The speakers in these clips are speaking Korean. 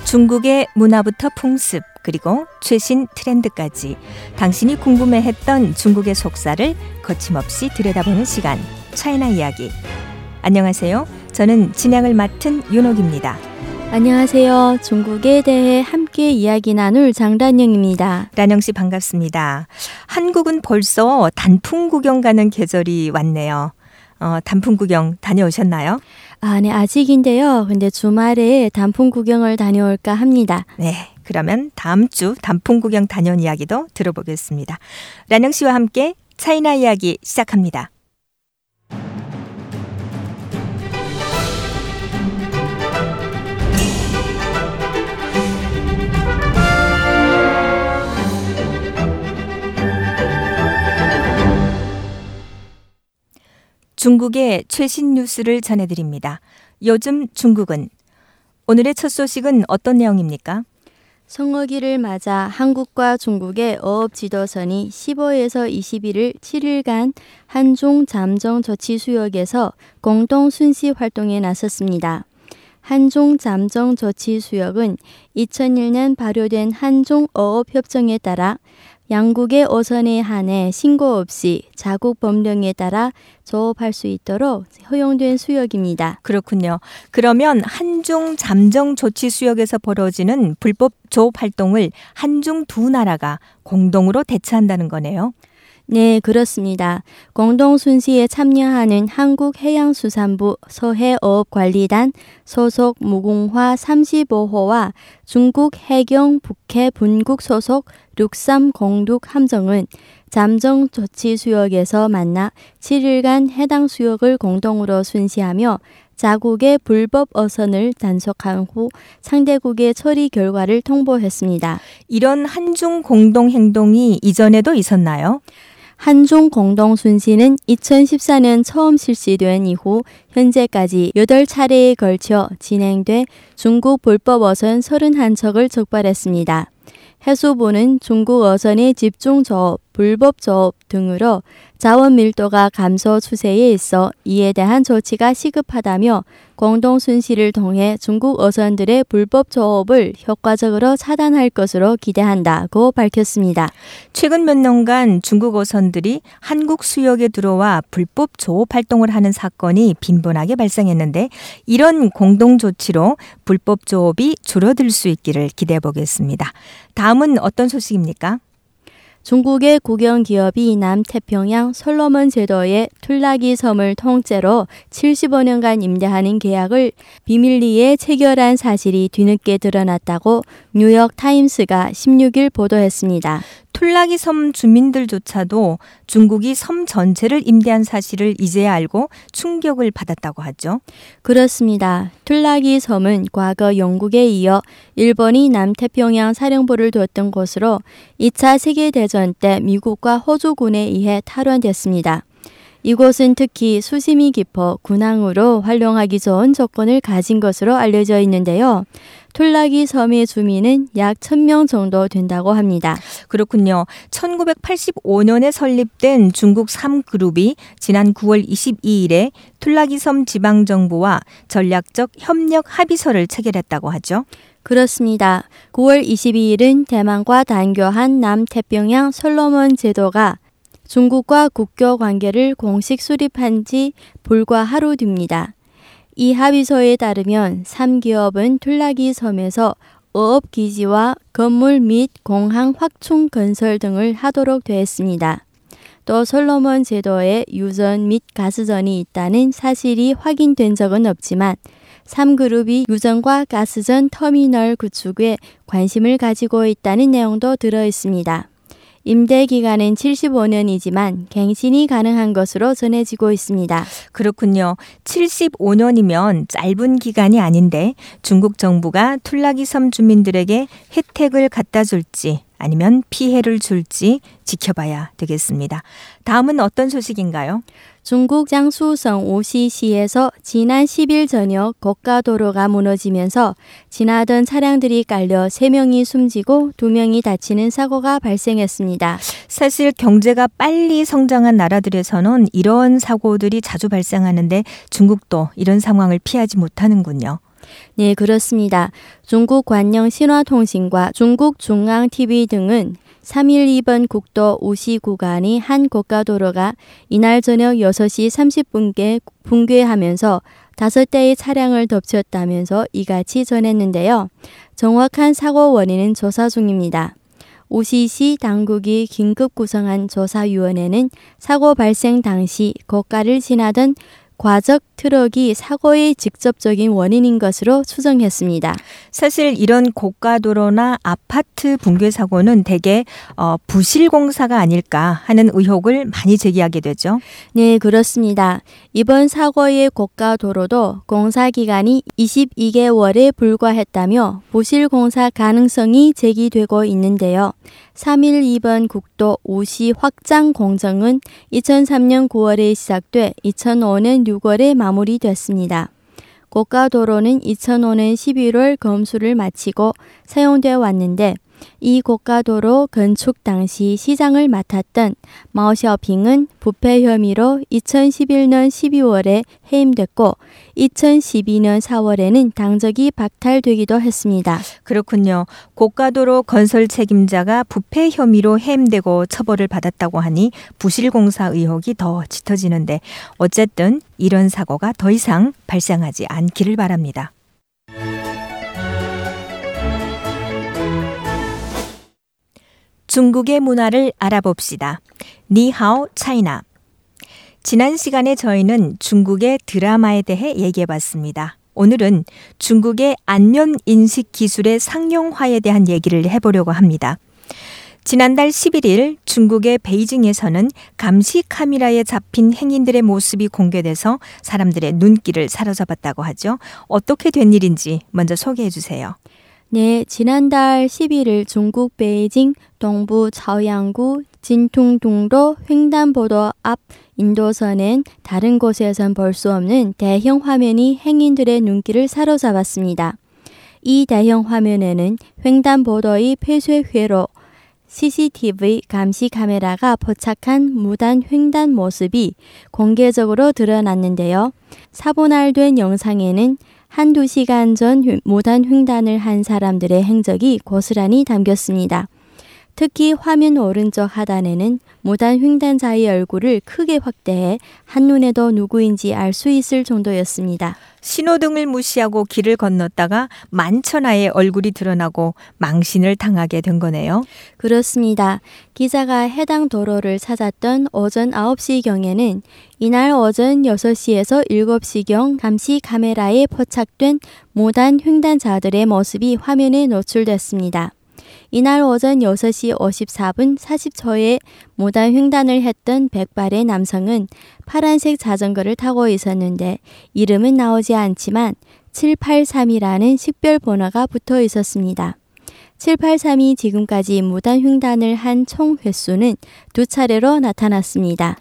중국의 문화부터 풍습, 그리고 최신 트렌드까지 당신이 궁금해했던 중국의 속사를 거침없이 들여다보는 시간, 차이나 이야기. 안녕하세요. 저는 진행을 맡은 윤옥입니다. 안녕하세요. 중국에 대해 함께 이야기 나눌 장단영입니다. 란영 씨 반갑습니다. 한국은 벌써 단풍 구경 가는 계절이 왔네요. 단풍 구경 다녀오셨나요? 네, 아직인데요. 근데 주말에 단풍 구경을 다녀올까 합니다. 네, 그러면 다음 주 단풍 구경 다녀온 이야기도 들어보겠습니다. 란영 씨와 함께 차이나 이야기 시작합니다. 중국의 최신 뉴스를 전해드립니다. 요즘 중국은 오늘의 첫 소식은 어떤 내용입니까? 성어기를 맞아 한국과 중국의 어업 지도선이 15에서 21일 7일간 한중 잠정 조치 수역에서 공동 순시 활동에 나섰습니다. 한중 잠정 조치 수역은 2001년 발효된 한중 어업 협정에 따라 양국의 어선에 한해 신고 없이 자국 법령에 따라 조업할 수 있도록 허용된 수역입니다. 그렇군요. 그러면 한중 잠정 조치 수역에서 벌어지는 불법 조업 활동을 한중 두 나라가 공동으로 대처한다는 거네요. 네, 그렇습니다. 공동 순시에 참여하는 한국해양수산부 서해어업관리단 소속 무궁화 35호와 중국 해경 북해 분국 소속 륙삼공독 함정은 잠정 조치 수역에서 만나 7일간 해당 수역을 공동으로 순시하며 자국의 불법 어선을 단속한 후 상대국의 처리 결과를 통보했습니다. 이런 한중 공동 행동이 이전에도 있었나요? 한중 공동 순시는 2014년 처음 실시된 이후 현재까지 8차례에 걸쳐 진행돼 중국 불법 어선 31척을 적발했습니다. 해수부는 중국 어선의 집중 조업, 불법 조업 등으로 자원 밀도가 감소 추세에 있어 이에 대한 조치가 시급하다며 공동 순시를 통해 중국 어선들의 불법 조업을 효과적으로 차단할 것으로 기대한다고 밝혔습니다. 최근 몇 년간 중국 어선들이 한국 수역에 들어와 불법 조업 활동을 하는 사건이 빈번하게 발생했는데 이런 공동 조치로 불법 조업이 줄어들 수 있기를 기대해 보겠습니다. 다음은 어떤 소식입니까? 중국의 국영기업이 남태평양 솔로몬 제도의 툴라기 섬을 통째로 75년간 임대하는 계약을 비밀리에 체결한 사실이 뒤늦게 드러났다고 뉴욕타임스가 16일 보도했습니다. 툴라기 섬 주민들조차도 중국이 섬 전체를 임대한 사실을 이제야 알고 충격을 받았다고 하죠. 그렇습니다. 툴라기 섬은 과거 영국에 이어 일본이 남태평양 사령부를 뒀던 곳으로 2차 세계대전 때 미국과 호주군에 의해 탈환됐습니다. 이곳은 특히 수심이 깊어 군항으로 활용하기 좋은 조건을 가진 것으로 알려져 있는데요. 툴라기 섬의 주민은 약 1000명 정도 된다고 합니다. 그렇군요. 1985년에 설립된 중국 3그룹이 지난 9월 22일에 툴라기 섬 지방정부와 전략적 협력 합의서를 체결했다고 하죠. 그렇습니다. 9월 22일은 대만과 단교한 남태평양 솔로몬 제도가 중국과 국교 관계를 공식 수립한 지 불과 하루 뒤입니다. 이 합의서에 따르면 3기업은 툴라기 섬에서 어업기지와 건물 및 공항 확충 건설 등을 하도록 되었습니다. 또 솔로몬 제도에 유전 및 가스전이 있다는 사실이 확인된 적은 없지만 3그룹이 유전과 가스전 터미널 구축에 관심을 가지고 있다는 내용도 들어 있습니다. 임대 기간은 75년이지만 갱신이 가능한 것으로 전해지고 있습니다. 그렇군요. 75년이면 짧은 기간이 아닌데 중국 정부가 툴라기 섬 주민들에게 혜택을 갖다 줄지 아니면 피해를 줄지 지켜봐야 되겠습니다. 다음은 어떤 소식인가요? 중국 장수성 오시시에서 지난 10일 저녁 고가도로가 무너지면서 지나던 차량들이 깔려 3명이 숨지고 2명이 다치는 사고가 발생했습니다. 사실 경제가 빨리 성장한 나라들에서는 이런 사고들이 자주 발생하는데 중국도 이런 상황을 피하지 못하는군요. 네, 그렇습니다. 중국 관영 신화통신과 중국 중앙TV 등은 312번 국도 우시 구간이 한 고가도로가 이날 저녁 6시 30분께 붕괴하면서 5대의 차량을 덮쳤다면서 이같이 전했는데요. 정확한 사고 원인은 조사 중입니다. 우시시 당국이 긴급 구성한 조사위원회는 사고 발생 당시 고가를 지나던 과적 트럭이 사고의 직접적인 원인인 것으로 추정했습니다. 사실 이런 고가도로나 아파트 붕괴 사고는 대개 부실공사가 아닐까 하는 의혹을 많이 제기하게 되죠. 네, 그렇습니다. 이번 사고의 고가도로도 공사 기간이 22개월에 불과했다며 부실공사 가능성이 제기되고 있는데요. 312번 국도 우시 확장 공정은 2003년 9월에 시작돼 2005년 6월에 마무리됐습니다. 고가도로는 2005년 11월 검수를 마치고 사용되어 왔는데 이 고가도로 건축 당시 시장을 맡았던 마오 샤오핑은 부패 혐의로 2011년 12월에 해임됐고 2012년 4월에는 당적이 박탈되기도 했습니다. 그렇군요. 고가도로 건설 책임자가 부패 혐의로 해임되고 처벌을 받았다고 하니 부실공사 의혹이 더 짙어지는데 어쨌든 이런 사고가 더 이상 발생하지 않기를 바랍니다. 중국의 문화를 알아봅시다. 니하오 차이나. 지난 시간에 저희는 중국의 드라마에 대해 얘기해봤습니다. 오늘은 중국의 안면 인식 기술의 상용화에 대한 얘기를 해보려고 합니다. 지난달 11일 중국의 베이징에서는 감시 카메라에 잡힌 행인들의 모습이 공개돼서 사람들의 눈길을 사로잡았다고 하죠. 어떻게 된 일인지 먼저 소개해 주세요. 네, 지난달 11일 중국 베이징 동부 차오양구 진퉁동로 횡단보도 앞 인도선엔 다른 곳에선 볼 수 없는 대형 화면이 행인들의 눈길을 사로잡았습니다. 이 대형 화면에는 횡단보도의 폐쇄회로 CCTV 감시 카메라가 포착한 무단 횡단 모습이 공개적으로 드러났는데요. 사분할된 영상에는 한두 시간 전 무단 횡단을 한 사람들의 행적이 고스란히 담겼습니다. 특히 화면 오른쪽 하단에는 무단 횡단자의 얼굴을 크게 확대해 한눈에도 누구인지 알 수 있을 정도였습니다. 신호등을 무시하고 길을 건넜다가 만천하에 얼굴이 드러나고 망신을 당하게 된 거네요. 그렇습니다. 기자가 해당 도로를 찾았던 오전 9시경에는 이날 오전 6시에서 7시경 감시 카메라에 포착된 무단 횡단자들의 모습이 화면에 노출됐습니다. 이날 오전 6시 54분 40초에 무단 횡단을 했던 백발의 남성은 파란색 자전거를 타고 있었는데 이름은 나오지 않지만 783이라는 식별 번호가 붙어 있었습니다. 783이 지금까지 무단 횡단을 한 총 횟수는 2차례로 나타났습니다.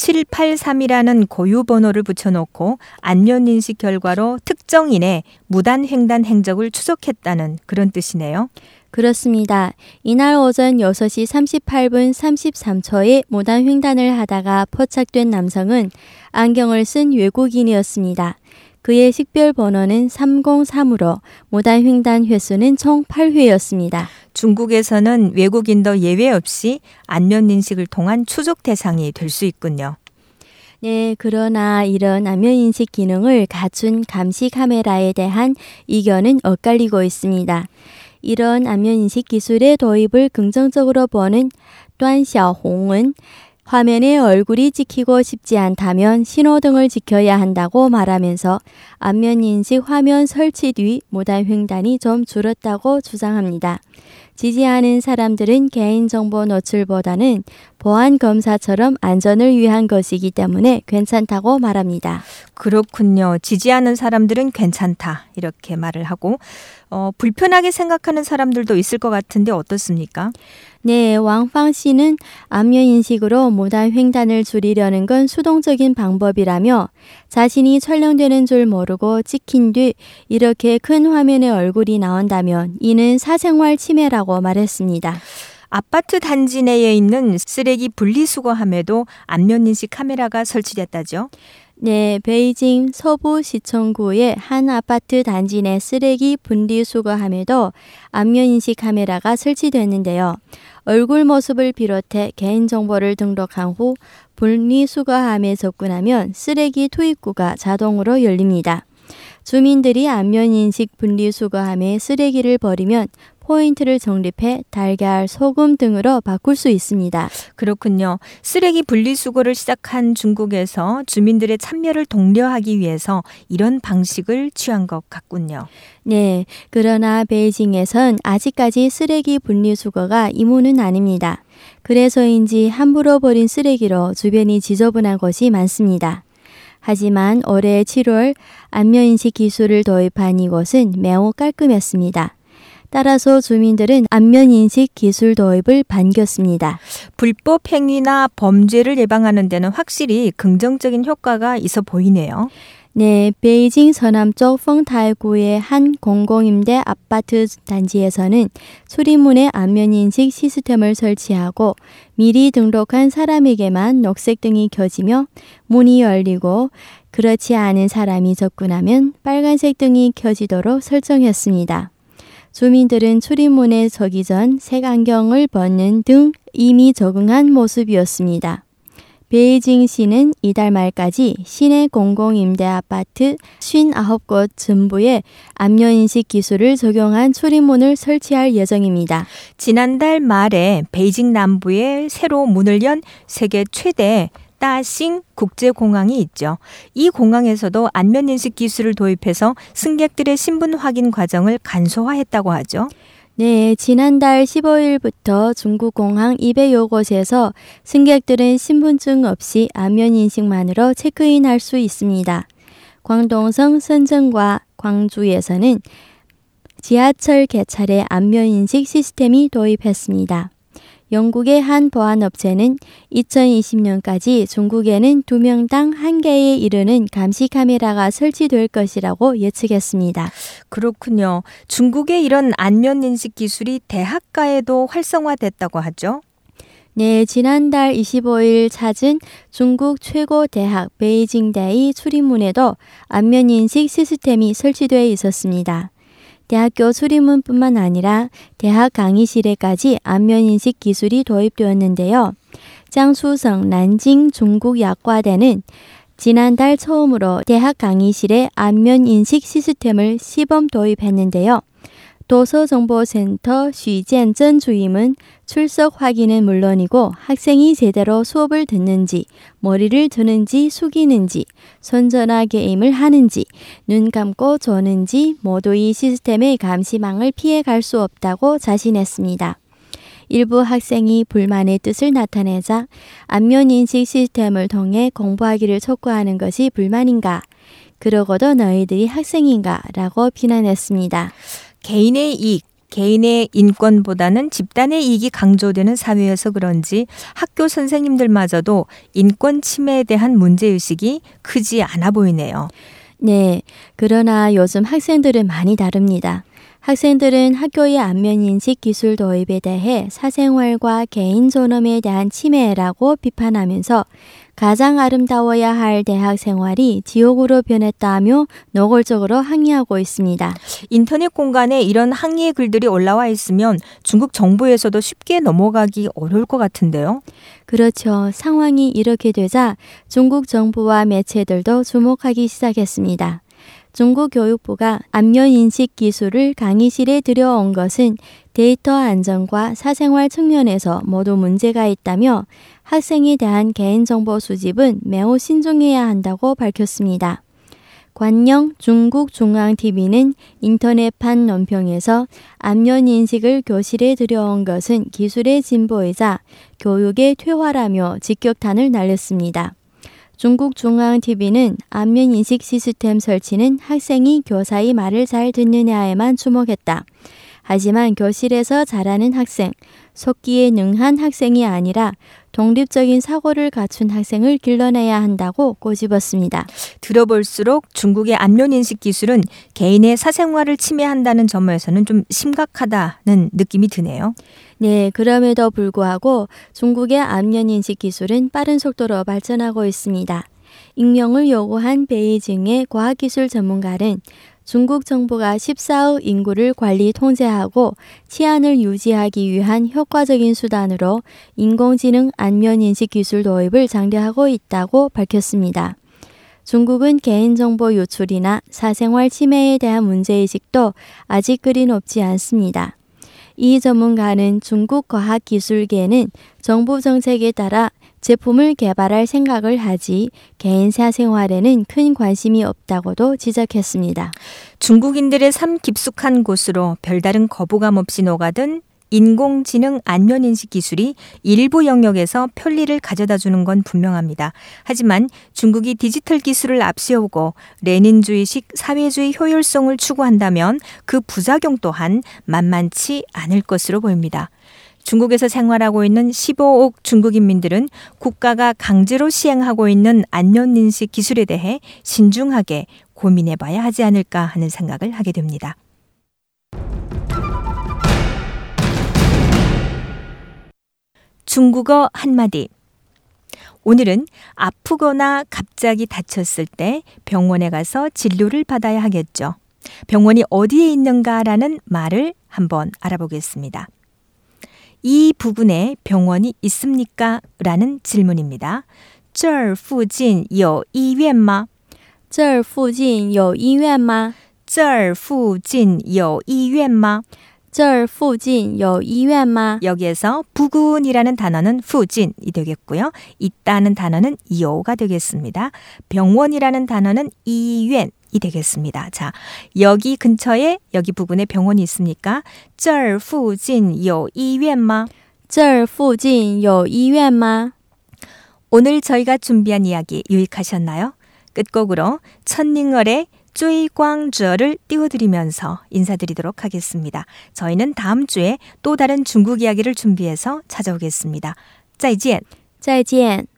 783이라는 고유 번호를 붙여놓고 안면인식 결과로 특정인의 무단 횡단 행적을 추적했다는 그런 뜻이네요. 그렇습니다. 이날 오전 6시 38분 33초에 무단 횡단을 하다가 포착된 남성은 안경을 쓴 외국인이었습니다. 그의 식별 번호는 303으로 무단 횡단 횟수는 총 8회였습니다. 중국에서는 외국인도 예외 없이 안면 인식을 통한 추적 대상이 될 수 있군요. 네, 그러나 이런 안면 인식 기능을 갖춘 감시 카메라에 대한 이견은 엇갈리고 있습니다. 이런 안면인식 기술의 도입을 긍정적으로 보는 단 샤오홍은 화면에 얼굴이 찍히고 싶지 않다면 신호등을 지켜야 한다고 말하면서 안면인식 화면 설치 뒤 무단 횡단이 좀 줄었다고 주장합니다. 지지하는 사람들은 개인정보 노출보다는 보안검사처럼 안전을 위한 것이기 때문에 괜찮다고 말합니다. 그렇군요. 지지하는 사람들은 괜찮다 이렇게 말을 하고 불편하게 생각하는 사람들도 있을 것 같은데 어떻습니까? 네, 왕팡 씨는 안면인식으로 무단 횡단을 줄이려는 건 수동적인 방법이라며 자신이 촬영되는 줄 모르고 찍힌 뒤 이렇게 큰 화면에 얼굴이 나온다면 이는 사생활 침해라고 말했습니다. 아파트 단지 내에 있는 쓰레기 분리수거함에도 안면인식 카메라가 설치됐다죠? 네, 베이징 서부 시청구의 한 아파트 단지 내 쓰레기 분리수거함에도 안면인식 카메라가 설치됐는데요. 얼굴 모습을 비롯해 개인정보를 등록한 후 분리수거함에 접근하면 쓰레기 투입구가 자동으로 열립니다. 주민들이 안면인식 분리수거함에 쓰레기를 버리면 포인트를 적립해 달걀, 소금 등으로 바꿀 수 있습니다. 그렇군요. 쓰레기 분리수거를 시작한 중국에서 주민들의 참여를 독려하기 위해서 이런 방식을 취한 것 같군요. 네, 그러나 베이징에선 아직까지 쓰레기 분리수거가 의무는 아닙니다. 그래서인지 함부로 버린 쓰레기로 주변이 지저분한 곳이 많습니다. 하지만 올해 7월 안면인식 기술을 도입한 이곳은 매우 깔끔했습니다. 따라서 주민들은 안면인식 기술 도입을 반겼습니다. 불법 행위나 범죄를 예방하는 데는 확실히 긍정적인 효과가 있어 보이네요. 네, 베이징 서남쪽 펑타이구의 한 공공임대 아파트 단지에서는 출입문에 안면인식 시스템을 설치하고 미리 등록한 사람에게만 녹색등이 켜지며 문이 열리고 그렇지 않은 사람이 접근하면 빨간색 등이 켜지도록 설정했습니다. 주민들은 출입문에 서기 전 색안경을 벗는 등 이미 적응한 모습이었습니다. 베이징시는 이달 말까지 시내 공공임대 아파트 59곳 전부에 안면인식 기술을 적용한 출입문을 설치할 예정입니다. 지난달 말에 베이징 남부에 새로 문을 연 세계 최대 따싱 국제공항이 있죠. 이 공항에서도 안면인식 기술을 도입해서 승객들의 신분 확인 과정을 간소화했다고 하죠. 네, 지난달 15일부터 중국 공항 200여 곳에서 승객들은 신분증 없이 안면인식만으로 체크인할 수 있습니다. 광동성, 선전과 광주에서는 지하철 개찰에 안면인식 시스템이 도입했습니다. 영국의 한 보안업체는 2020년까지 중국에는 2명당 1개에 이르는 감시 카메라가 설치될 것이라고 예측했습니다. 그렇군요. 중국의 이런 안면인식 기술이 대학가에도 활성화됐다고 하죠? 네, 지난달 25일 찾은 중국 최고 대학 베이징대의 출입문에도 안면인식 시스템이 설치되어 있었습니다. 대학교 출입문뿐만 아니라 대학 강의실에까지 안면인식 기술이 도입되었는데요. 장수성 난징 중국약과대는 지난달 처음으로 대학 강의실에 안면인식 시스템을 시범 도입했는데요. 도서정보센터 쉬젠전 주임은 출석 확인은 물론이고 학생이 제대로 수업을 듣는지, 머리를 드는지 숙이는지, 손전화 게임을 하는지, 눈 감고 조는지 모두 이 시스템의 감시망을 피해갈 수 없다고 자신했습니다. 일부 학생이 불만의 뜻을 나타내자 안면인식 시스템을 통해 공부하기를 촉구하는 것이 불만인가? 그러고도 너희들이 학생인가? 라고 비난했습니다. 개인의 이익, 개인의 인권보다는 집단의 이익이 강조되는 사회여서 그런지 학교 선생님들마저도 인권 침해에 대한 문제의식이 크지 않아 보이네요. 네, 그러나 요즘 학생들은 많이 다릅니다. 학생들은 학교의 안면인식 기술 도입에 대해 사생활과 개인 존엄에 대한 침해라고 비판하면서 가장 아름다워야 할 대학 생활이 지옥으로 변했다며 노골적으로 항의하고 있습니다. 인터넷 공간에 이런 항의의 글들이 올라와 있으면 중국 정부에서도 쉽게 넘어가기 어려울 것 같은데요. 그렇죠. 상황이 이렇게 되자 중국 정부와 매체들도 주목하기 시작했습니다. 중국 교육부가 안면인식 기술을 강의실에 들여온 것은 데이터 안전과 사생활 측면에서 모두 문제가 있다며 학생에 대한 개인정보 수집은 매우 신중해야 한다고 밝혔습니다. 관영 중국중앙TV는 인터넷판 논평에서 안면인식을 교실에 들여온 것은 기술의 진보이자 교육의 퇴화라며 직격탄을 날렸습니다. 중국중앙TV는 안면인식 시스템 설치는 학생이 교사의 말을 잘 듣느냐에만 주목했다. 하지만 교실에서 잘하는 학생, 속기에 능한 학생이 아니라 독립적인 사고를 갖춘 학생을 길러내야 한다고 꼬집었습니다. 들어볼수록 중국의 안면인식 기술은 개인의 사생활을 침해한다는 점에서는 좀 심각하다는 느낌이 드네요. 네, 그럼에도 불구하고 중국의 안면인식 기술은 빠른 속도로 발전하고 있습니다. 익명을 요구한 베이징의 과학기술 전문가는 중국 정부가 14억 인구를 관리 통제하고 치안을 유지하기 위한 효과적인 수단으로 인공지능 안면인식 기술 도입을 장려하고 있다고 밝혔습니다. 중국은 개인정보 유출이나 사생활 침해에 대한 문제의식도 아직 그리 높지 않습니다. 이 전문가는 중국 과학기술계는 정부 정책에 따라 제품을 개발할 생각을 하지 개인 사생활에는 큰 관심이 없다고도 지적했습니다. 중국인들의 삶 깊숙한 곳으로 별다른 거부감 없이 녹아든 인공지능 안면인식 기술이 일부 영역에서 편리를 가져다주는 건 분명합니다. 하지만 중국이 디지털 기술을 앞세우고 레닌주의식 사회주의 효율성을 추구한다면 그 부작용 또한 만만치 않을 것으로 보입니다. 중국에서 생활하고 있는 15억 중국인민들은 국가가 강제로 시행하고 있는 안면인식 기술에 대해 신중하게 고민해 봐야 하지 않을까 하는 생각을 하게 됩니다. 중국어 한마디. 오늘은 아프거나 갑자기 다쳤을 때 병원에 가서 진료를 받아야 하겠죠. 병원이 어디에 있는가라는 말을 한번 알아보겠습니다. 이 부근에 병원이 있습니까? 라는 질문입니다. 这儿附近有医院吗? 这儿附近有医院吗? 这儿附近有医院吗? 这儿附近有医院吗? 여기에서 부근이라는 단어는附近이 되겠고요. 있다는 단어는 요가 되겠습니다. 병원이라는 단어는 이院이 되겠습니다. 자, 여기 근처에 여기 부근에 병원이 있습니까? 这儿附近有医院吗? 这儿附近有医院吗? 오늘 저희가 준비한 이야기 유익하셨나요? 끝곡으로 천닝얼의 쪼이광저를 띄워드리면서 인사드리도록 하겠습니다. 저희는 다음 주에 또 다른 중국 이야기를 준비해서 찾아오겠습니다. 再见. 再见.